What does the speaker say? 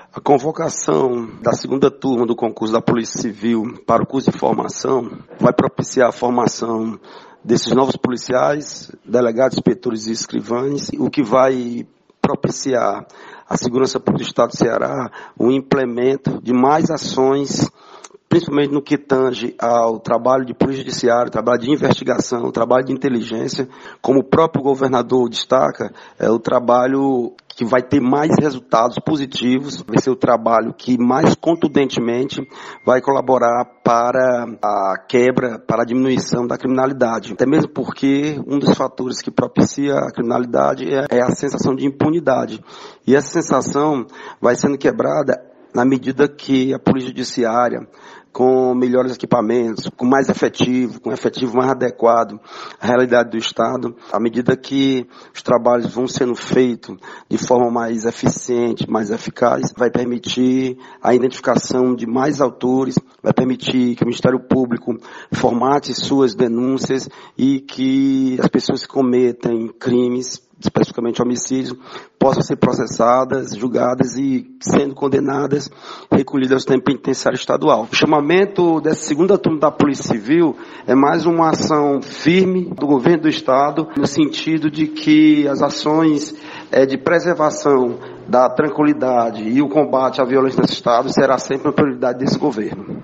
A convocação da segunda turma do concurso da Polícia Civil para o curso de formação vai propiciar a formação desses novos policiais, delegados, inspetores e escrivães, o que vai propiciar a segurança pública do Estado do Ceará, o implemento de mais ações, principalmente no que tange ao trabalho de polícia judiciária, trabalho de investigação, trabalho de inteligência, como o próprio governador destaca, é o trabalho que vai ter mais resultados positivos, vai ser o trabalho que mais contundentemente vai colaborar para a quebra, para a diminuição da criminalidade. Até mesmo porque um dos fatores que propicia a criminalidade é a sensação de impunidade. E essa sensação vai sendo quebrada na medida que a polícia judiciária, com melhores equipamentos, com mais efetivo, com efetivo mais adequado à realidade do Estado, à medida que os trabalhos vão sendo feitos de forma mais eficiente, mais eficaz, vai permitir a identificação de mais autores, vai permitir que o Ministério Público formate suas denúncias e que as pessoas que cometem crimes, especificamente homicídios, possam ser processadas, julgadas e, sendo condenadas, recolhidas ao sistema penitenciário estadual. O chamamento dessa segunda turma da Polícia Civil é mais uma ação firme do governo do Estado, no sentido de que as ações de preservação da tranquilidade e o combate à violência nesse Estado será sempre uma prioridade desse governo.